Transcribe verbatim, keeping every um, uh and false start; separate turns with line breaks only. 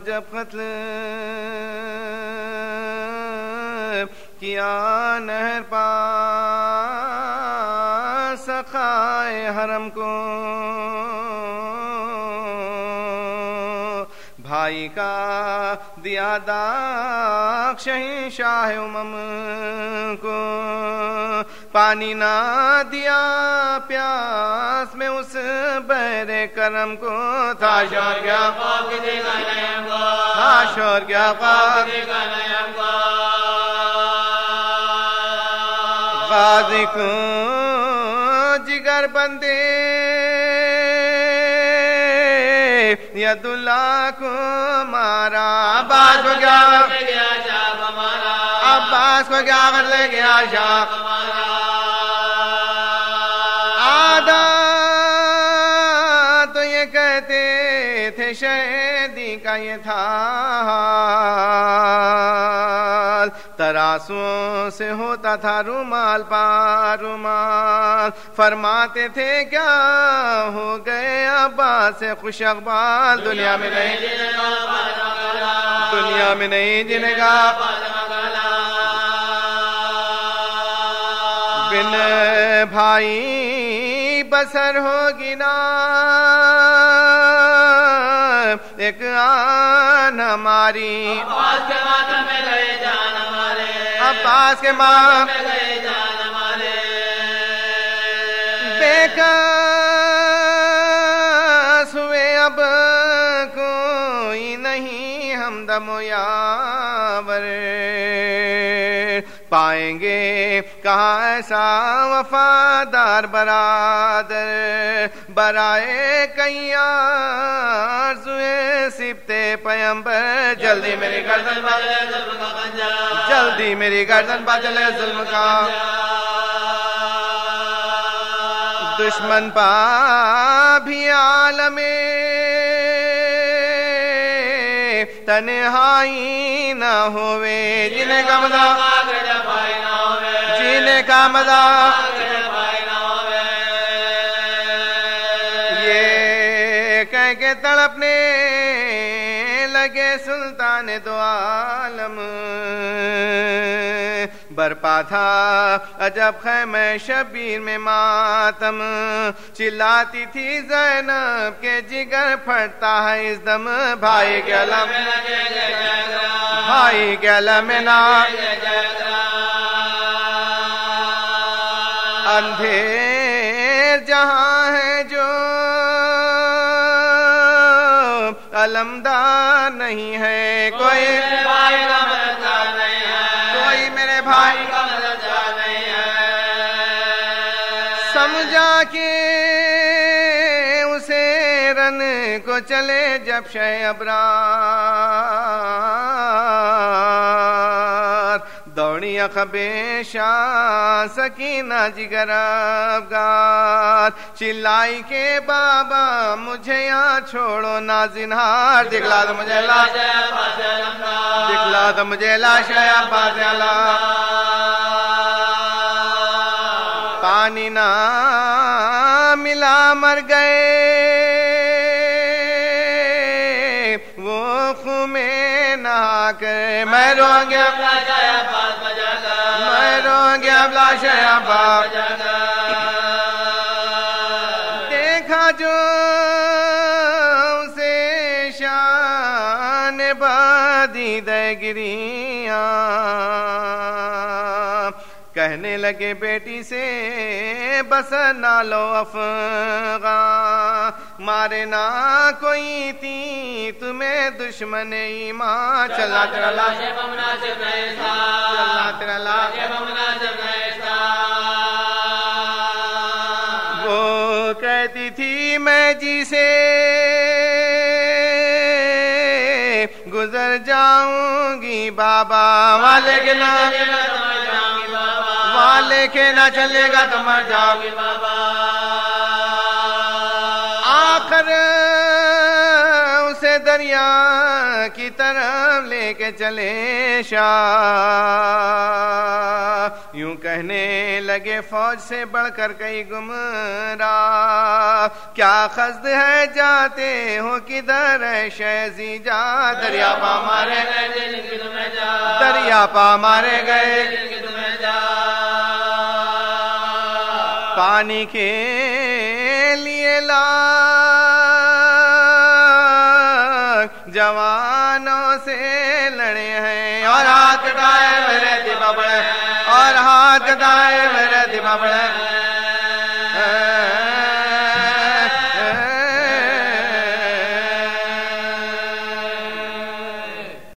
جب قتل کیا نہر پاس سخائے حرم کو، بھائی کا دیا داغ شہنشاہ امم کو، پانی نہ دیا پیاس میں اس بحر کرم کو، تھا شور کیا تھا شور کیا غازی کو جگر بندے ید اللہ کو مارا، عباس کو کیا عباس کو کیا کر لے گیا شاہ آدھا تو یہ کہتے تھے شہیدی کا یہ تھا، تراسوں سے ہوتا تھا رومال پار رومال، فرماتے تھے کیا ہو گئے عباس سے خوش اقبال، دنیا میں نہیں دنیا میں نہیں جنے گا بن بھائی بسر ہوگی نا ایک آن ہماری، عباس کے ماتم میں گئے جان ہمارے، عباس کے ماتم میں گئے جان ہمارے، بے کس ہوئے اب کوئی نہیں ہمدم و یاور، پائیں گے کہاں ایسا وفادار برادر، برائے کئی آرزوئے سبتے پیمبر، جلدی میری گردن بچلے ظلم کا خنجر، جلدی میری گردن بچلے ظلم کا، دشمن پا بھی عالم تنہائی نہ ہوئے، جنہیں کا مزہ جینے کا مزہ یہ کہہ کے تڑپنے لگے سلطان دو عالم، برپا تھا عجب خیمہ شبیر میں ماتم، چلاتی تھی زینب کے جگر پھٹتا ہے اس دم، بھائی کے علم بھائی کے علم نا اندھیر جہاں ہے جو علمدار نہیں ہے، کوئی کوئی میرے بھائی کا مددگار نہیں ہے، سمجھا کہ اسے رن کو چلے جب شہ ابرار، دوڑی اخبے شاہ سکینہ جگر افگار، چلائی کے بابا مجھے یہاں چھوڑو نازنہار، دکھلا دو مجھے لاش دکھلا دو مجھے لاش عباس اللہ، پانی نہ ملا مر گئے وہ خون میں نہا کر، میں رو گیا میں رو گیا لاش عباس، دیکھا جو اسے شان بادی دگریاں، کہنے لگے بیٹی سے بس نہ لو افغان، مارے نہ کوئی تھی تمہیں دشمن ایمان، چلنا تیرا لاش چلنا تیرا لاش، وہ کہتی تھی میں جی سے گزر جاؤں گی بابا، والے کے نام والے کے نہ چلے گا تو مر جاؤ گی بابا، آخر اسے دریا کی طرف لے کے چلے شاہ، یوں کہنے لگے فوج سے بڑھ کر کئی گمراہ، کیا قصد ہے جاتے ہو کدھر ہے شہزی جا دریا پا مارے دریا پا مارے گئے پانی کے لیے لاکھ جوانوں سے لڑے ہیں اور ہاتھ دائے میرے دبا بڑے اور ہاتھ دائے میرے دبا بڑے